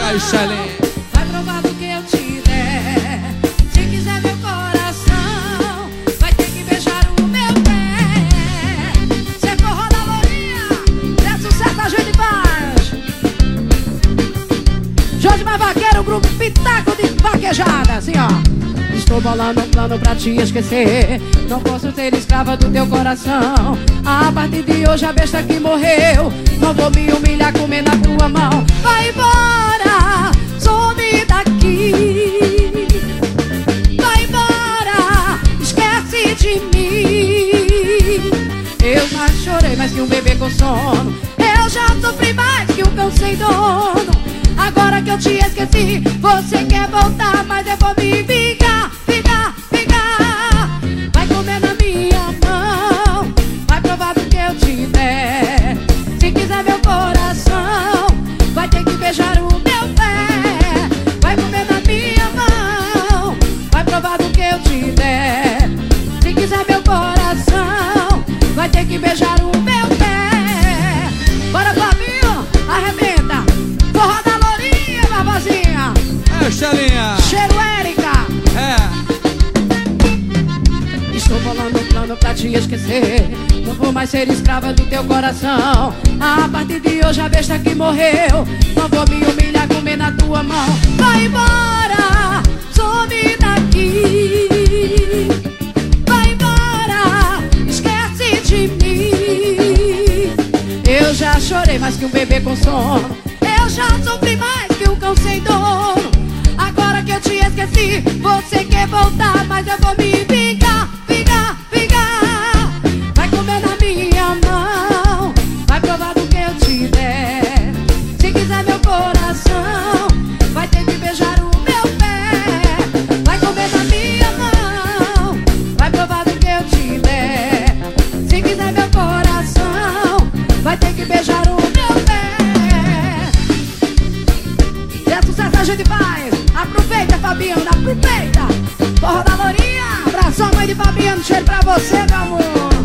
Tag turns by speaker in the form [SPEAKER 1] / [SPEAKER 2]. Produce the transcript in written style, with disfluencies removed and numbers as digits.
[SPEAKER 1] Vai, Xelém.
[SPEAKER 2] Vai provar do que eu te der. Se quiser meu coração, vai ter que beijar o meu pé. Cê forró da lourinha, é sucesso, a gente faz. Jorge Mais Vaqueiro, grupo Pitaco de Vaquejada. Assim, ó. Estou bolando um plano pra te esquecer. Não posso ser escrava do teu coração. A partir de hoje a besta que morreu. Não vou me humilhar comendo a tua mão. Vai embora, some daqui. Vai embora, esquece de mim. Eu já chorei mais que um bebê com sono. Eu já sofri mais que um cão sem dono. Agora que eu te esqueci, você quer voltar, mas eu vou me vingar. Vingar, vingar. Vai comer na minha mão, vai provar do que eu te der. Se quiser meu coração, vai ter que beijar o meu pé. Vai comer na minha mão, vai provar do que eu te der. Se quiser meu coração, vai ter que beijar o meu pé. Bora, Fabinho, arrebenta. Forró da lourinha, babazinha.
[SPEAKER 1] É, Xelinha.
[SPEAKER 2] Cheiro Érica.
[SPEAKER 1] É.
[SPEAKER 2] Estou bolando um plano pra te esquecer. Não vou mais ser escrava do teu coração. A partir de hoje a besta que morreu. Não vou me humilhar comendo na tua mão. Vai embora, some daqui. Vai embora, esquece de mim. Eu já chorei mais que um bebê com sono. Eu já sofri mais que um cão sem dono. Agora que eu te esqueci, você quer voltar, mas eu vou me vingar. Vingar, vingar. Vai comer na minha mão, vai provar do que eu te der. Se quiser meu coração, vai ter que beijar o meu pé. Vai comer na minha mão, vai provar do que eu te der. Se quiser meu coração, vai ter que beijar o meu pé. É sucesso, a gente faz. Aproveita, Fabiano, aproveita. Forró da lourinha. Abração, mãe de Fabiano. Cheiro pra você, meu amor.